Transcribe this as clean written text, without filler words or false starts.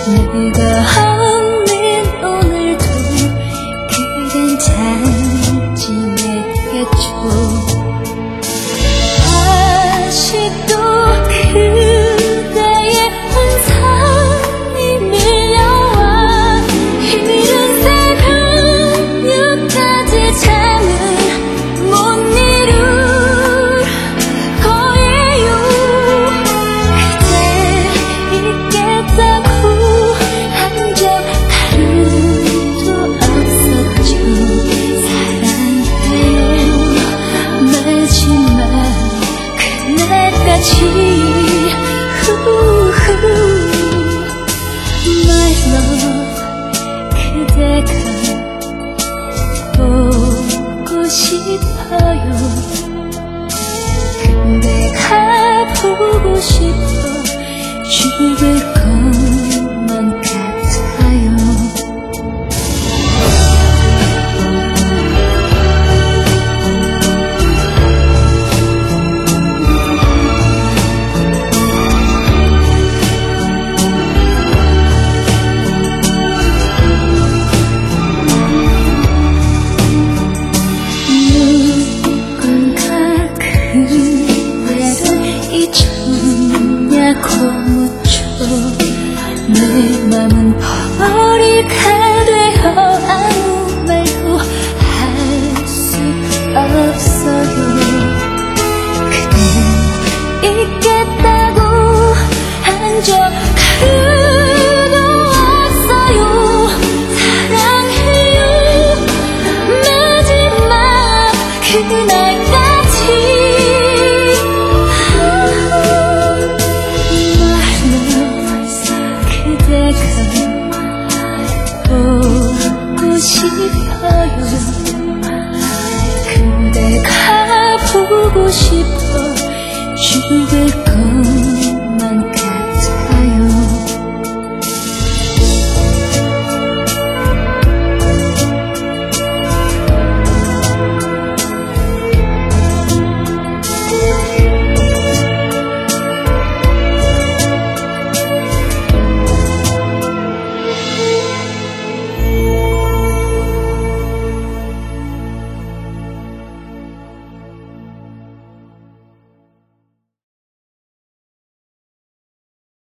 내가 없는 오늘도 그댄 잘 지내겠죠. 아직도 그대의 환상이 밀려와 이른 새벽녘까지 잠을 못 이룰 거예요. 그대 있겠다고 한 적 하루도 없었죠. 사랑해요 마지막 그날까지. My love 그대가 보고 싶어요. 그대가 보고 싶어 죽을 것만 같아요. 잊었냐고 묻죠. 내 맘은 버리가 되어 아무 말도 할 수 없어요. 그대 있겠다고 한 적 하루도 없어요. 사랑해요 마지막 그날까지. 보고 싶어요. 그대가 보고 싶어 죽을 것